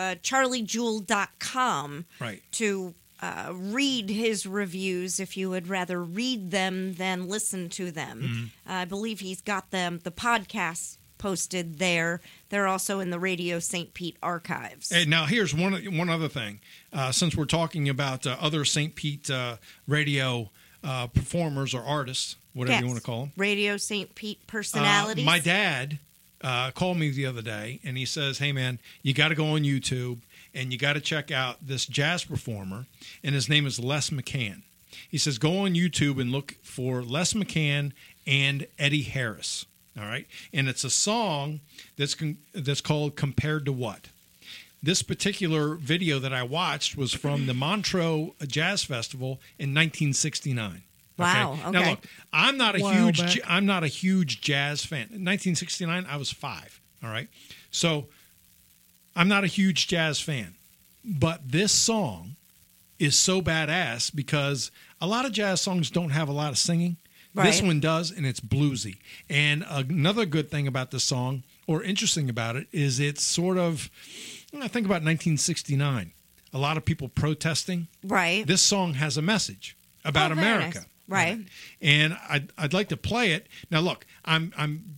charliejewel.com Right. to read his reviews if you would rather read them than listen to them. Mm-hmm. I believe he's got the podcasts posted there. They're also in the Radio St. Pete archives. And now here's one other thing. Since we're talking about other St. Pete radio performers or artists, whatever Yes. you want to call them. Radio St. Pete personalities. My dad called me the other day, and he says, "Hey, man, you got to go on YouTube, and you got to check out this jazz performer, and his name is Les McCann." He says, "Go on YouTube and look for Les McCann and Eddie Harris." All right, and it's a song that's called "Compared to What." This particular video that I watched was from the Montreux Jazz Festival in 1969. Wow, Now okay. look, I'm not a While huge back. I'm not a huge jazz fan. In 1969, I was 5. All right, so I'm not a huge jazz fan, but this song is so badass because a lot of jazz songs don't have a lot of singing. This Right. one does, and it's bluesy. And another good thing about this song, or interesting about it, is it's sort of, I think about 1969. A lot of people protesting. Right. This song has a message about Oh, very America. nice. Right. And I'd like to play it. Now look, I'm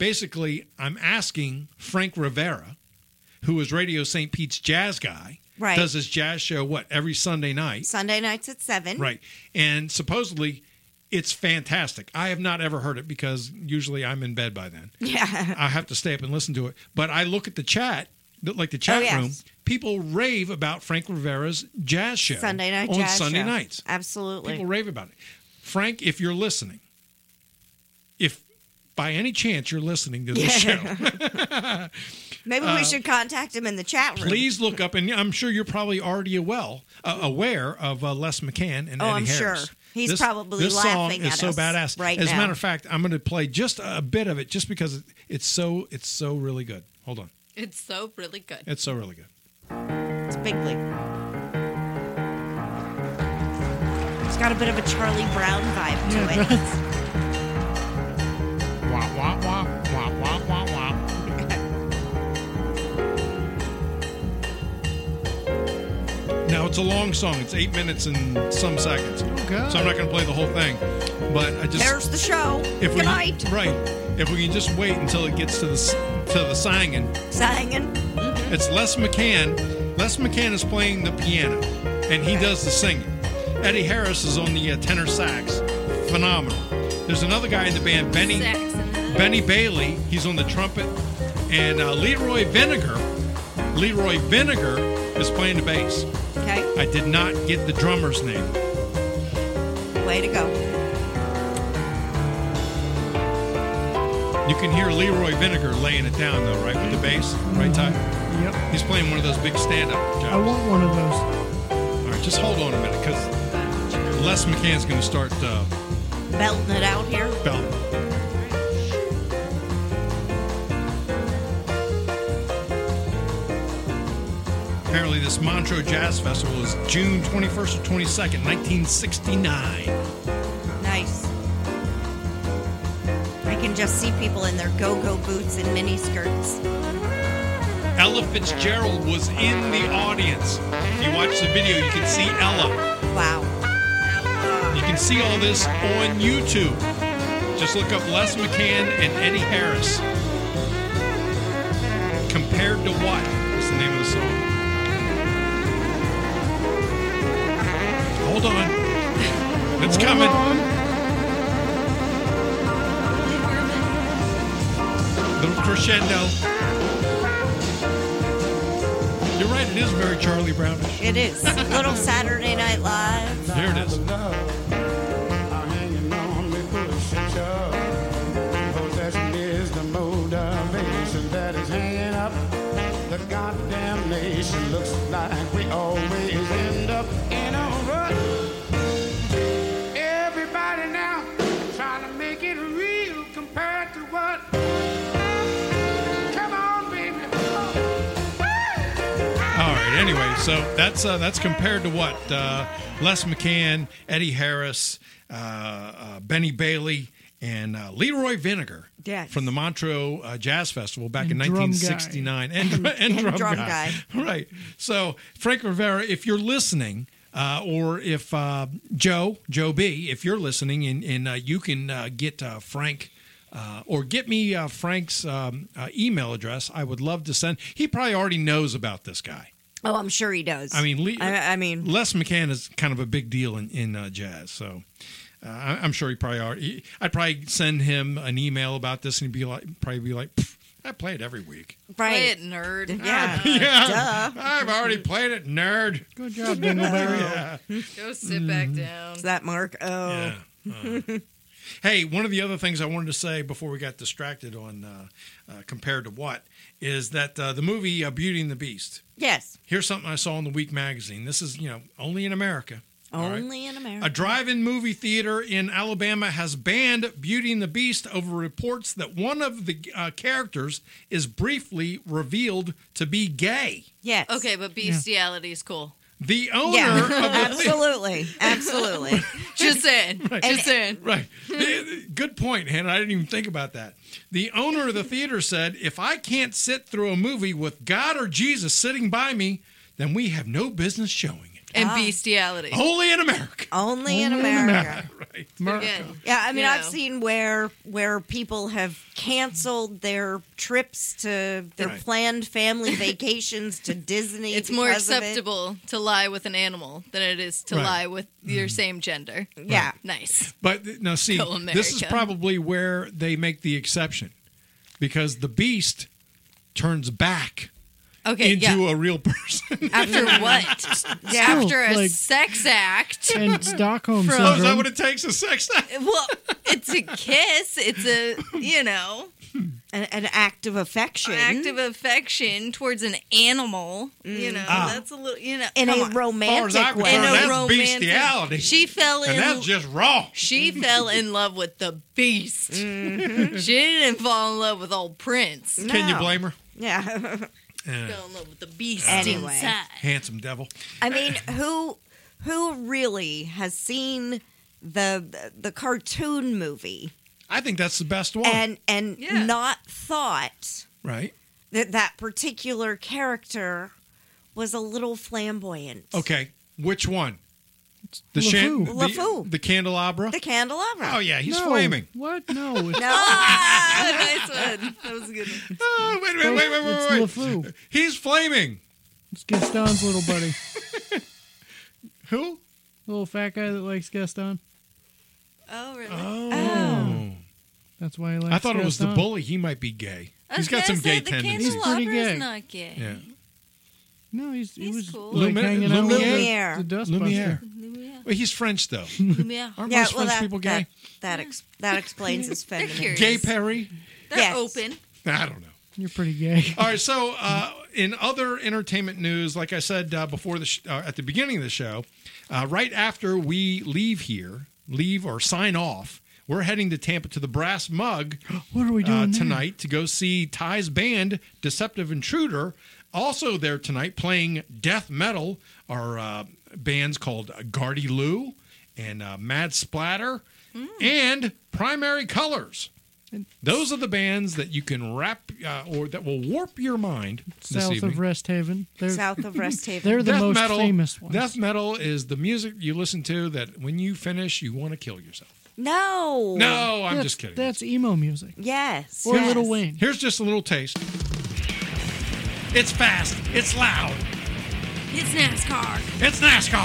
asking Frank Rivera, who is Radio St. Pete's jazz guy, Right. does his jazz show every Sunday night. Sunday nights at 7. Right. And supposedly it's fantastic. I have not ever heard it because usually I'm in bed by then. Yeah. I have to stay up and listen to it. But I look at the chat, like the chat yes. room, people rave about Frank Rivera's jazz show Sunday night on jazz Sunday show. nights. Absolutely. People rave about it. Frank, if you're listening, if by any chance you're listening to this show, Maybe we should contact him in the chat room. please look up, and I'm sure you're probably already aware of Les McCann and Oh, Eddie I'm sure. Harris. He's probably this song laughing is at so us badass. right As a now. matter of fact, I'm going to play just a bit of it, just because it's so really good. Hold on, It's so really good. it's so really good. It's big league. It's got a bit of a Charlie Brown vibe to Yeah, it. it does. Wah, wah, wah, wah, wah, wah, wah. Now it's a long song. It's 8 minutes and some seconds. God. So I'm not going to play the whole thing, but I just There's the show. if Good night. if we can just wait until it gets to the singing. Singing. It's Les McCann. Les McCann is playing the piano, and he does the singing. Eddie Harris is on the tenor sax. Phenomenal. There's another guy in the band, Benny Bailey. He's on the trumpet. And Leroy Vinegar is playing the bass. Okay. I did not get the drummer's name. Way to go. You can hear Leroy Vinegar laying it down, though, right, with the bass? Right, Ty? Yep. He's playing one of those big stand-up I jobs. want one of those. All right, just hold on a minute, because Les McCann's going to start Belting it out here. belting. Apparently, this Montreux Jazz Festival is June 21st or 22nd, 1969. Nice. I can just see people in their go-go boots and mini skirts. Ella Fitzgerald was in the audience. If you watch the video, you can see Ella. Wow. You can see all this on YouTube. Just look up Les McCann and Eddie Harris. Compared to What is the name of the song. Hold on. It's coming. Little crescendo. It is very Charlie Brownish. It is. Little Saturday Night Live. Here it is. Hanging on me, pushing shove. Possession is the motivation that is hanging up. The goddamn nation looks like we always end up in a rut. Everybody now trying to make it real compared to what? Come on, baby. All right. Anyway, so that's compared to what? Les McCann, Eddie Harris, Benny Bailey, and Leroy Vinegar Yes. from the Montreux Jazz Festival back in And Drum 1969. And Drum Guy. Right. So, Frank Rivera, if you're listening, or if Joe B, if you're listening, and you can get Frank. Or get me Frank's email address. I would love to send. He probably already knows about this guy. Oh, I'm sure he does. I mean, I mean, Les McCann is kind of a big deal in jazz, so I'm sure he probably already. I'd probably send him an email about this, and he'd probably be like, "I play it every week." right? Play it, nerd. Yeah. Yeah, Duh. I've already played it, nerd. Good job, Dingleberry. Yeah. Go sit back down. Is that Mark? Oh, Yeah. Hey, one of the other things I wanted to say before we got distracted on compared to what is that the movie Beauty and the Beast. yes. Here's something I saw in the Week magazine. This is, only in America. All right? Only in America. A drive-in movie theater in Alabama has banned Beauty and the Beast over reports that one of the characters is briefly revealed to be gay. Yes. Okay, but bestiality is cool. The owner Yeah. of the Absolutely. Absolutely. Just saying. Just saying. Right. Good point, Hannah. I didn't even think about that. The owner of the theater said, if I can't sit through a movie with God or Jesus sitting by me, then we have no business showing it. And bestiality. Only in America. Only in America. Right. Again. Yeah, I mean, You I've know. seen where people have canceled their trips to their Right. planned family vacations to Disney. It's more because of it. acceptable to lie with an animal than it is to Right. lie with your same gender. Yeah. Nice. But now, see, Go this is America. probably where they make the exception because the beast turns back Okay, into yeah. a real person. After what? Yeah. After a like- sex act. And Stockholm From- Oh, is that syndrome. what it takes a sex act? Well, it's a kiss. It's a, An act of affection. act of affection towards an animal. That's a little, in come a on. As far as romantic I'm way. In concerned, a that's romantic- bestiality. She fell in. and that's just wrong. She fell in love with the beast. Mm-hmm. She didn't fall in love with old Prince. Can you No. blame her? Yeah. Fell in love with the beast Anyway. inside. Handsome devil. I mean, who really has seen the cartoon movie I think that's the best one. and Yeah. not thought Right? that particular character was a little flamboyant? Okay. Which one? The LeFou. LeFou. the candelabra? The candelabra. Oh, yeah. He's No. flaming. What? No. It's, No. Ah, nice one. That was a good one. Oh, wait. it's LeFou. He's flaming. It's Gaston's little buddy. Who? Little fat guy that likes Gaston. Oh, really? Oh. That's why he likes I thought it was the Gaston. bully. He might be gay. I He's was got some gonna say, gay the tendencies. He's pretty candelabra's gay. not gay. Yeah. No, he He's was cool. like Lumiere- hanging out with Lumiere. the Dustbuster. Lumiere. Yeah. Well, he's French, though. Yeah. Aren't Yeah, most well, French people gay? that explains his They're femininity. curious. Gay Perry? They're Yes. open. I don't know. You're pretty gay. All right, so in other entertainment news, like I said before at the beginning of the show, right after we leave or sign off, we're heading to Tampa to the Brass Mug What are we doing there? tonight to go see Ty's band, Deceptive Intruder. Also there tonight playing death metal are bands called Gardy Lou and Mad Splatter and Primary Colors. Those are the bands that you can wrap or that will warp your mind this South evening. of Rest Haven. They're, South of Rest Haven. they're the Death most metal, famous ones. Death metal is the music you listen to that when you finish, you want to kill yourself. No. No, I'm That's- just kidding. That's emo music. Yes. Or yes. Little Wayne. Here's just a little taste. It's fast. It's loud. It's NASCAR. It's NASCAR.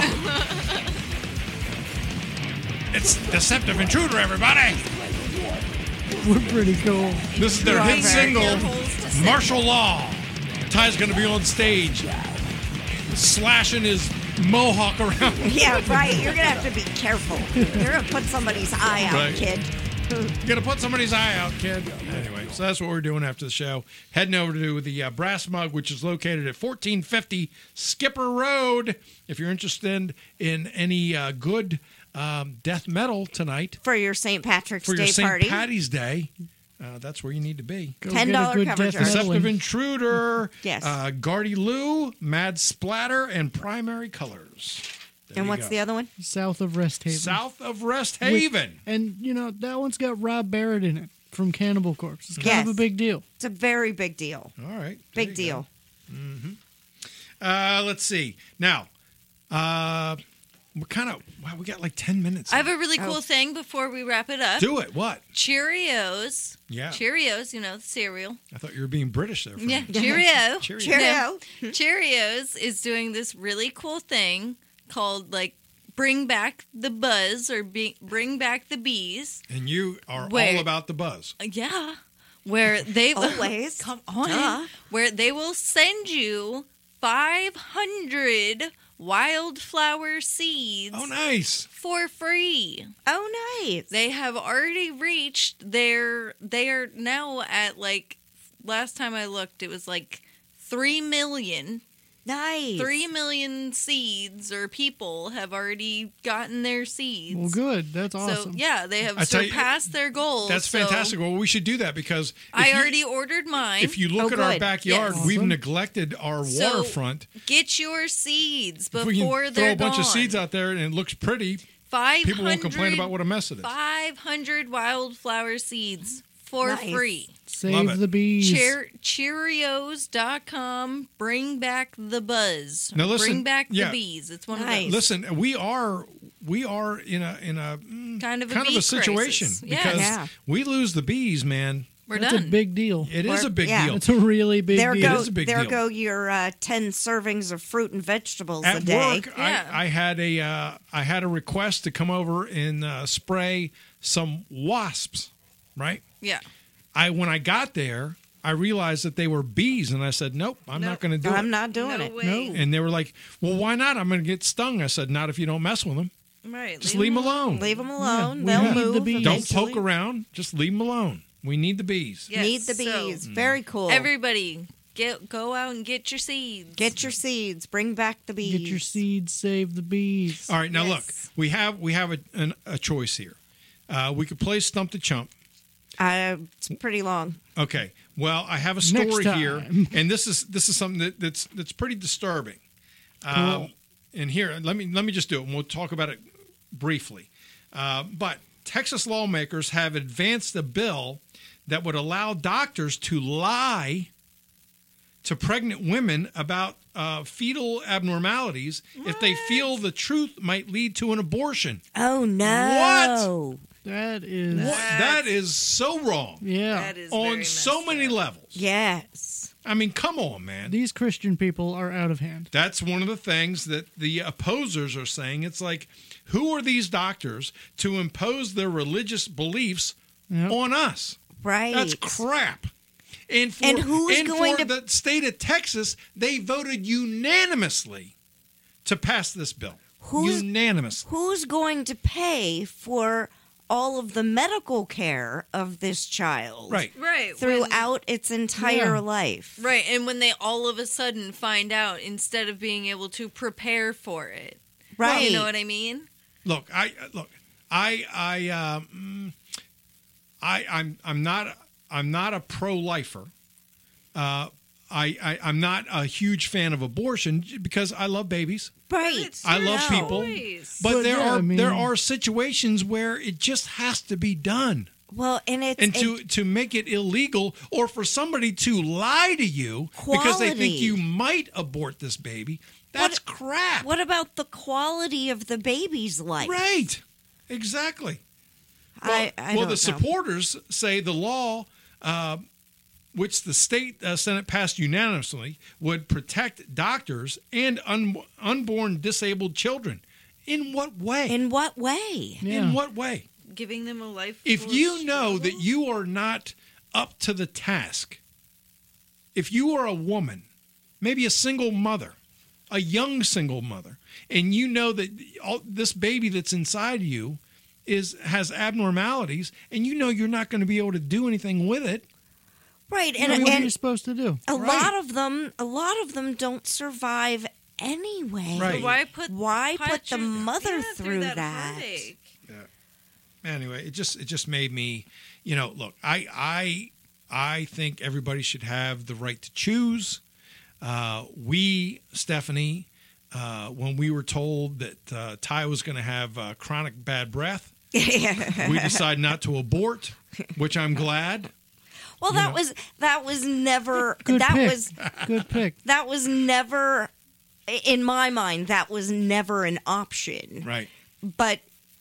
It's Deceptive Intruder, everybody. We're pretty cool. This is their hit Right. single, Ear holes to sing. Martial Law. Ty's going to be on stage slashing his mohawk around. Yeah, right. You're gonna have to be careful. You're gonna put somebody's eye out, Right. kid. You're gonna put somebody's eye out, kid. Anyway, so that's what we're doing after the show. Heading over to the Brass Mug, which is located at 1450 Skipper Road. If you're interested in any good death metal tonight For your St. Patrick's for your Day St. party. Patty's Day, that's where you need to be. Go $10 get a good cover death charge. metal Deceptive and- Intruder, Yes. Guardy Lou, Mad Splatter, and Primary Colors. There And you what's go. the other one? South of Rest Haven. South of Rest Haven. And, that one's got Rob Barrett in it from Cannibal Corpse. It's kind of Yes. a big deal. It's a very big deal. All right. there Big you deal. go. Let's see. Now, we're kind of, wow, we got like 10 minutes. I have a really Oh. cool thing before we wrap it up. Do it. What? Cheerios. Yeah. Cheerios, the cereal. I thought you were being British there. For a Yeah, minute. Cheerio. Cheerio. Cheerio. Cheerios is doing this really cool thing called Bring Back the Buzz or Bring Back the Bees. And you are Where- all about the buzz. Yeah. Where they Always. come on. Duh. Where they will send you 500 wildflower seeds Oh, nice. for free. Oh, nice. They have already reached they are now at last time I looked it was 3 million. Nice. 3 million seeds or people have already gotten their seeds. Well, good. That's awesome. So yeah, they have I tell you, surpassed their goals. That's so fantastic. Well, we should do that because if I you- already ordered mine. If you look Oh, at our good. backyard, Yes. we've Awesome. neglected our So, waterfront. Get your seeds If we before can they're throw a bunch gone. of seeds out there and it looks pretty, 500, people won't complain about what a mess it is. 500 wildflower seeds for Nice. free. Love it. Save the bees. Cheerios.com. Bring back the buzz. Now listen, Bring back yeah. the bees. It's one Nice. of those. Listen, we are in a Kind of a kind of bee a situation crisis. because Yeah. we lose the bees, man. We're That's done. a big deal. It is Or- a big yeah. deal. It's a really big There deal. go, is a big there deal. go your 10 servings of fruit and vegetables a At day. work, Yeah. I had a request to come over and spray some wasps. Right? Yeah. When I got there, I realized that they were bees, and I said, "Nope, I'm not going to do it." I'm not doing No it. way. No. And they were like, "Well, why not? I'm going to get stung." I said, "Not if you don't mess with them. Right. Just leave them alone. Leave them alone. we They'll need the move. bees. Don't eventually. poke around. Just leave them alone. We need the bees." Yes, Need the so bees. Very cool. everybody, go out and get your seeds. Get your seeds. Bring back the bees. Get your seeds, save the bees. All right, now look, Yes. we have a choice here. We could play Stump the Chump. It's pretty long. Okay. Well, I have a Next story time. here, and this is something that's pretty disturbing. And here, let me just do it, and we'll talk about it briefly. But Texas lawmakers have advanced a bill that would allow doctors to lie to pregnant women about fetal abnormalities if they feel the truth might lead to an abortion. Oh, no. That is, That is so wrong yeah. That is very on so messed many up. levels. Yes. I mean, come on, man. These Christian people are out of hand. That's one of the things that the opposers are saying. It's like, who are these doctors to impose their religious beliefs Yep. on us? Right. That's crap. And for, And who's going for to- the state of Texas, they voted unanimously to pass this bill. Who's- Unanimously. Who's going to pay for all of the medical care of this child? Right. Right. Throughout its entire Yeah. life. Right, and when they all of a sudden find out instead of being able to prepare for it. Right. You know what I mean? Look, I'm not a pro-lifer. I'm not a huge fan of abortion because I love babies. Right. I love No. people, Choice. but But there yeah, are I mean- there are situations where it just has to be done, Well, and it's and to make it illegal or for somebody to lie to you because they think Quality. you might abort this baby. That's crap. what about the quality of the baby's life? Right? Exactly. I Well, don't the know. supporters say the law, which the state Senate passed unanimously, would protect doctors and unborn disabled children. In what way? In what way? Yeah. In what way? Giving them a life. If full you of know that struggle? you are not up to the task, if you are a woman, maybe a single mother, a young single mother, and you know that this baby that's inside you has abnormalities, and you know you're not going to be able to do anything with it. Right, What are you supposed to do? a lot of them don't survive anyway. Right. Why put the mother through that? heartache? Anyway, it just made me, look, I think everybody should have the right to choose. We, Stephanie, when we were told that Ty was going to have chronic bad breath, we decided not to abort, which I'm glad. Well, that was never Good that pick. was Good pick. that was never in my mind. That was never an option. Right. But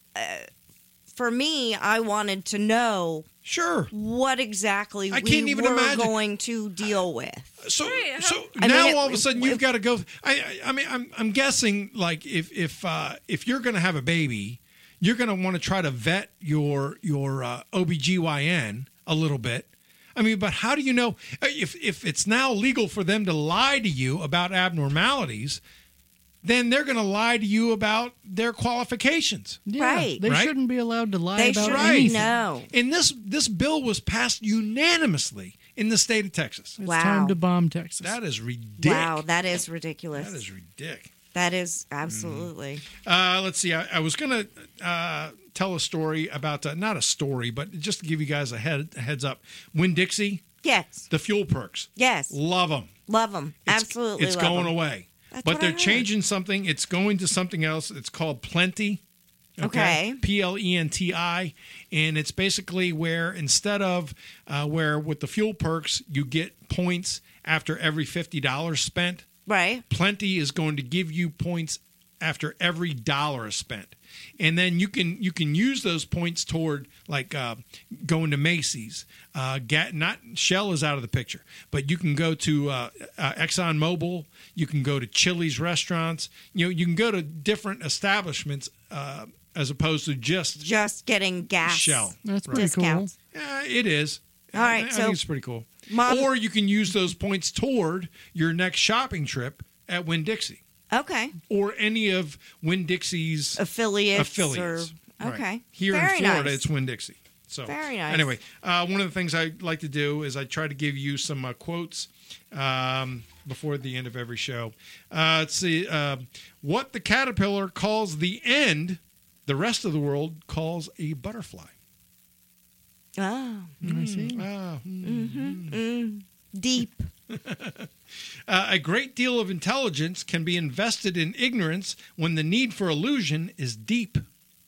for me, I wanted to know Sure. what exactly I we can't even were imagine. going to deal with. So I now mean, all of a sudden you've got to go. I mean, I'm guessing like if you're going to have a baby, you're going to want to try to vet your OBGYN a little bit. I mean, but how do you know if it's now legal for them to lie to you about abnormalities? Then they're going to lie to you about their qualifications. Yeah, Right. They Right? shouldn't be allowed to lie They about shouldn't anything. know. And this bill was passed unanimously in the state of Texas. It's Wow. time to bomb Texas. That is ridiculous. Wow, that is ridiculous. That is ridiculous. That is absolutely. Let's see. I was going to tell a story about, not a story, but just to give you guys a heads up. Winn-Dixie, Yes. the fuel perks. Yes. Love them. Love them. Absolutely. It's love going 'em. away. That's But what they're I heard. changing something. It's going to something else. It's called Plenty. Okay. Plenti. And it's basically where instead of where with the fuel perks, you get points after every $50 spent. Right. Plenty is going to give you points after every dollar is spent, and then you can use those points toward like going to Macy's. Not Shell is out of the picture, but you can go to ExxonMobil. You can go to Chili's restaurants. You can go to different establishments as opposed to just Getting gas. Shell. That's pretty discounts. It is. All right, I so think it's pretty cool. Mom- Or you can use those points toward your next shopping trip at Winn-Dixie. Okay. Or any of Winn-Dixie's Affiliates. affiliates. Or, okay. Right. Here Very in Florida, nice. it's Winn-Dixie. So Very nice. Anyway, one of the things I like to do is I try to give you some quotes before the end of every show. Let's see. What the caterpillar calls the end, the rest of the world calls a butterfly. Oh. I see. Deep. A great deal of intelligence can be invested in ignorance when the need for illusion is deep.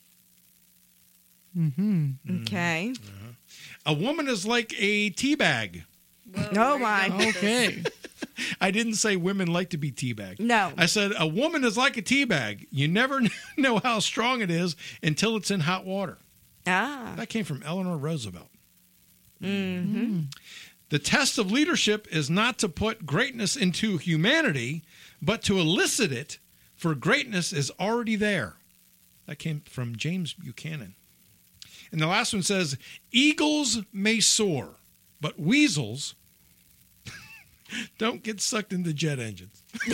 Okay. A woman is like a tea bag. Oh my. Okay. I didn't say women like to be teabagged. No. I said a woman is like a teabag. You never know how strong it is until it's in hot water. Ah. That came from Eleanor Roosevelt. Mm-hmm. The test of leadership is not to put greatness into humanity, but to elicit it, for greatness is already there. That came from James Buchanan. And the last one says, eagles may soar, but weasels don't get sucked into jet engines.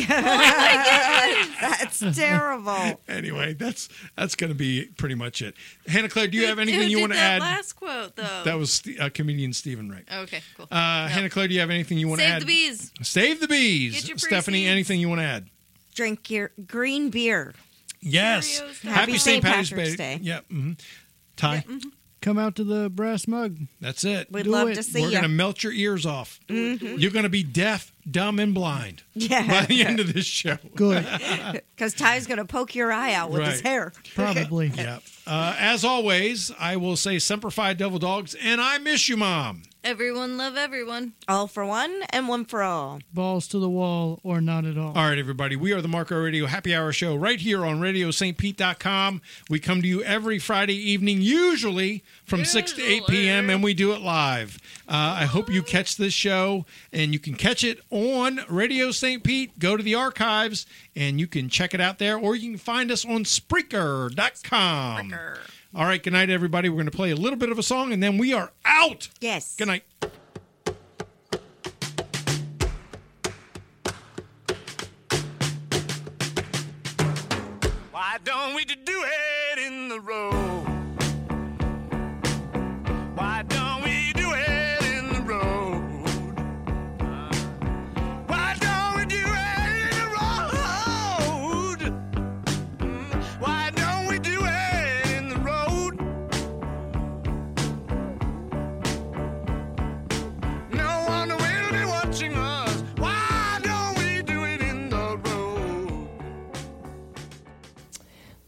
That's terrible. Anyway, that's going to be pretty much it. Hannah Claire, do you have anything Who you did want to that add? last quote, though. That was comedian Stephen Wright. Okay, cool. Hannah Claire, do you have anything you want to Save add? the bees. Save the bees. Get your free Stephanie, seeds. anything you want to add? Drink your green beer. Yes. Cheerios. Happy St. Patrick's Day. Yeah. Mm-hmm. Ty, Come out to the brass mug. that's it. We'd Do love it. to see We're going to you. melt your ears off. You're going to be deaf, dumb, and blind by Yeah. the end of this show. Good. Because Ty's going to poke your eye out with his Right. hair. Probably. Yeah. As always, I will say Semper Fi Devil Dogs, and I miss you, Mom. Everyone love everyone. All for one and one for all. Balls to the wall or not at all. All right, everybody. We are the Marco Radio Happy Hour Show right here on RadioSt.Pete.com. We come to you every Friday evening, usually from 6 to 8 p.m., and we do it live. I hope you catch this show, and you can catch it on Radio St. Pete. Go to the archives, and you can check it out there, or you can find us on Spreaker.com. All right, good night, everybody. We're going to play a little bit of a song, and then we are out. Yes. Good night.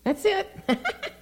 That's it.